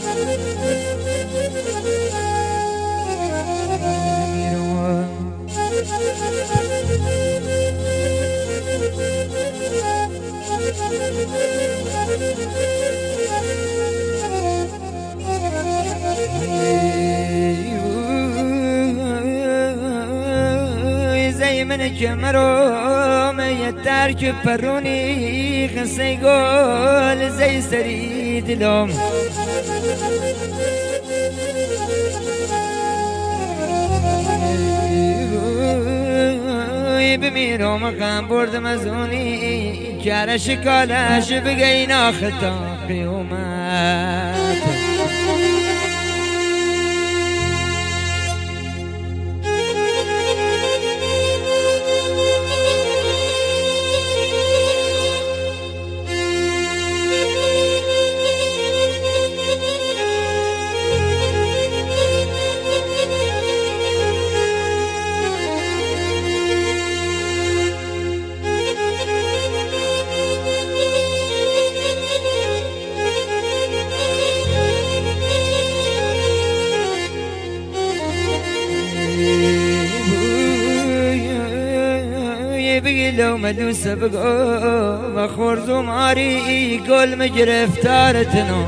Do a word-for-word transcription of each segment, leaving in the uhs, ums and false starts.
زي من كمرو يترك بروني خسي قول زي سريد لوم بمیرم غم برد مزونی کرش کالش بگینا خطا قیومت لو ملوس بقو مخورز وماري قول مجرفتارتنو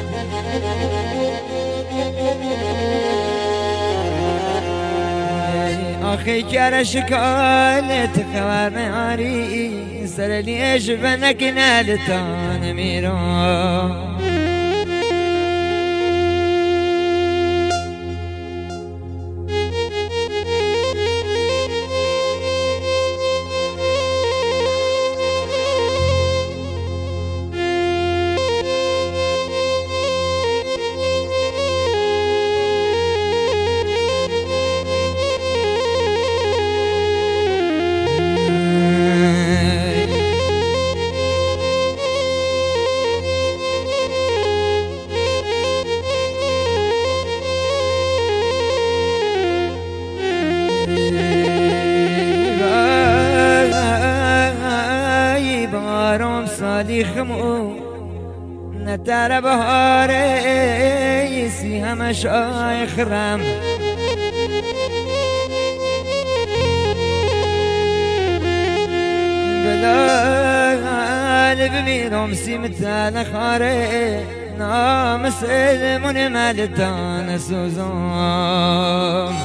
اخي جرش قالت خوار ماري سر ليش بنك نالتان ميرو سالی خمو نتر بهاره سی همش آی خرم بلال بمیرم سی متن خاره نام سلمون ملتان سوزم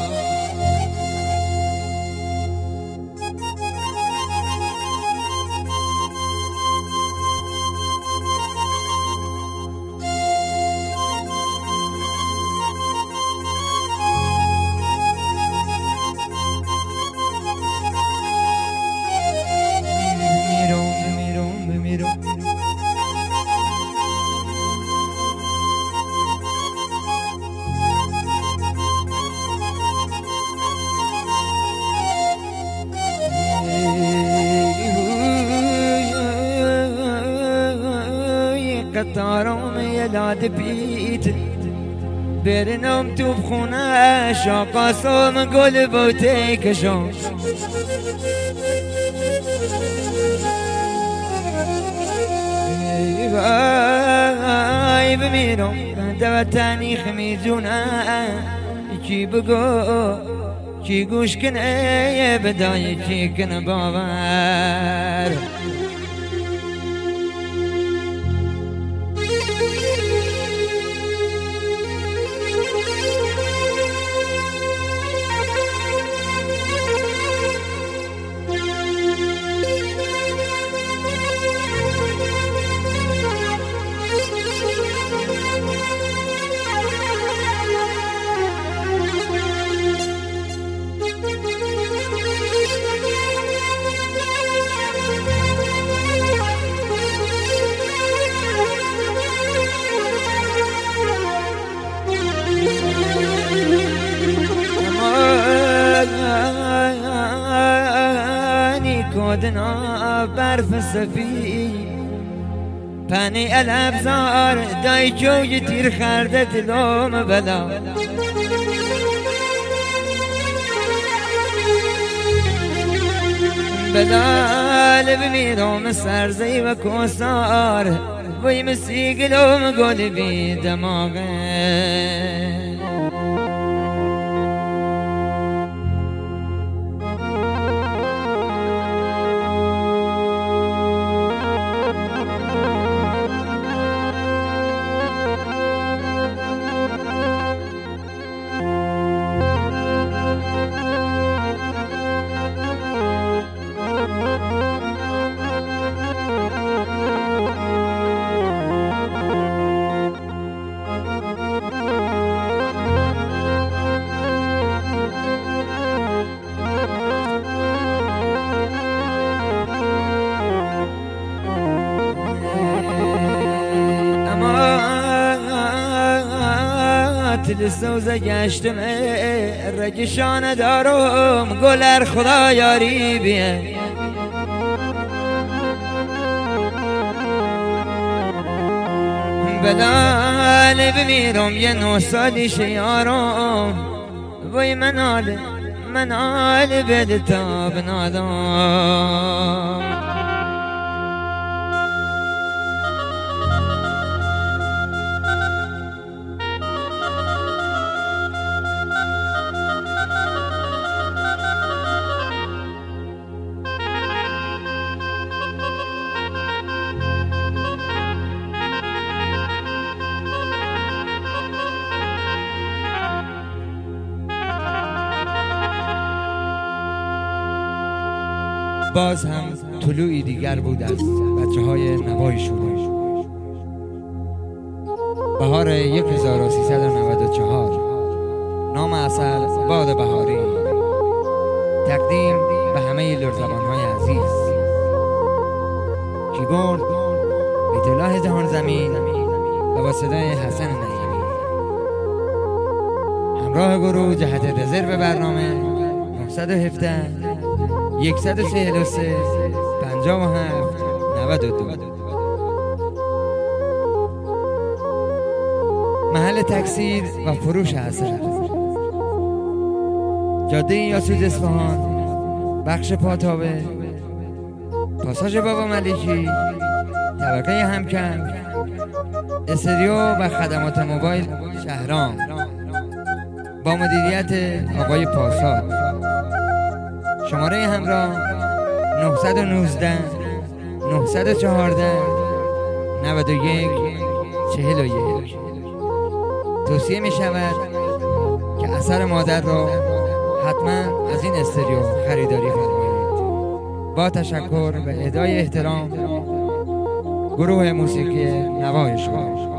قطارم یلاد بیت برنم تو بخونه شاقاسم گل بوته کشم ای بمیرم دوتنی خمیزونه چی بگو چی گوش کنه بدای چی کنه باور کودنا برف سفی پنی الابزار دای جوی تیر خرده دلوم بلا بلال بمیرم سرزی و کوسار وی مسی گلوم گل بی دماغه لسوزه گشتم رگشانه دارم گلر خدا یاری بیه بلاله بمیرم یه نو سالی شیارم وی مناله مناله بده تا بنادم باز هم طلوعی دیگر بود از بچه های نوای شوره بهار یک هزار و سیصد و نود و چهار نام اصل باد بهاری تقدیم به همه لرزبان های عزیز کیبورد بیت الله جهان زمین و با صدای حسن نعیمی همراه گروه جهت رزرو برنامه نهصد و هفده یکصد و چهل و سه پنجاه و هفت نود و دو محل تکثیر و فروش اثر جاده یاسوج اصفهان بخش پاتابه پاساژ بابا ملکی طبقه همکن استریو و خدمات موبایل شهرام با مدیریت آقای پاساد شماره همراه نهصد و نوزده نهصد و چهارده نود و یک چهل و یک توصیه می شود که اثر مادر را حتما از این استریو خریداری فرمایید. با تشکر و اهدای احترام گروه موسیقی نوای شما.